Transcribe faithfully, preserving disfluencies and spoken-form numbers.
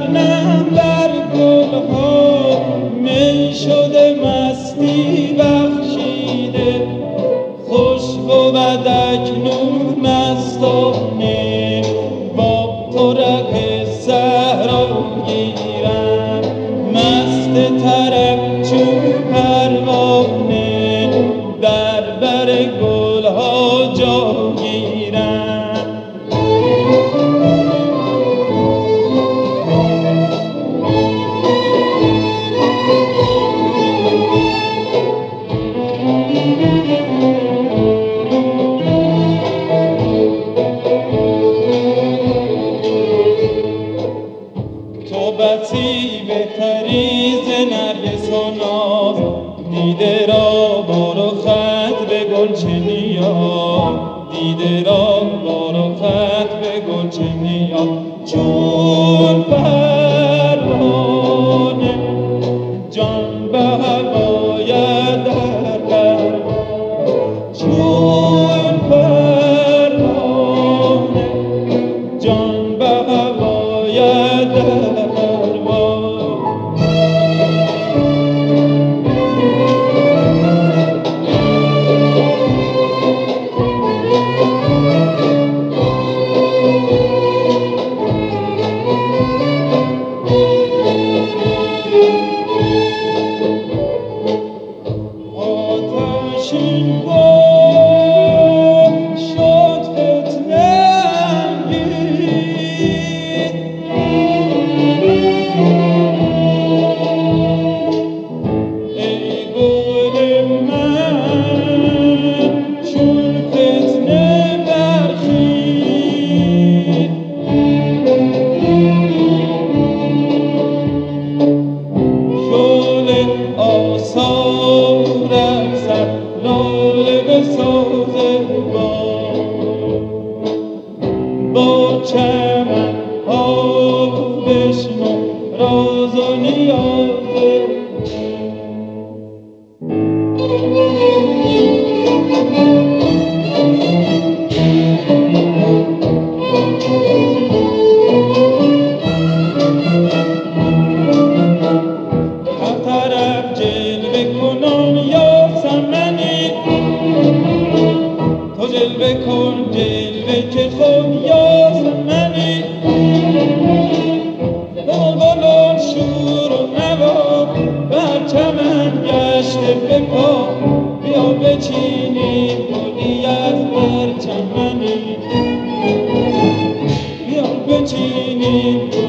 چمنم بر گلها می شده مستی بخشیده، خوش بود اکنون مستانه با تو ره صحرا گیرم، مست طرب چون پروانه در بر گلها جا گیرم. تو بسی بهتری ز نرگس و ناز، دیده را با رخت به گلچه نیاز، دیده را با رخت به گلچه نیاز. چون پروانه جان به هواید در پرواز، چون پروانه جان به هواید در پرواز. آتشین باد شد فتنه انگیز، ای گل من چون فتنه برخیز. شعله آثارت زد لاله به ساز باد، با چمن ها بشنو راز و نیاز. هر طرف جلوه کنان یاسمنی، تو جلوه کن جلوه که خود یاسمنی. بلبلان شور و نوا بر چمن گشته به پا، بیا بچینیم گلی از بر چمنی، بیا بچینیم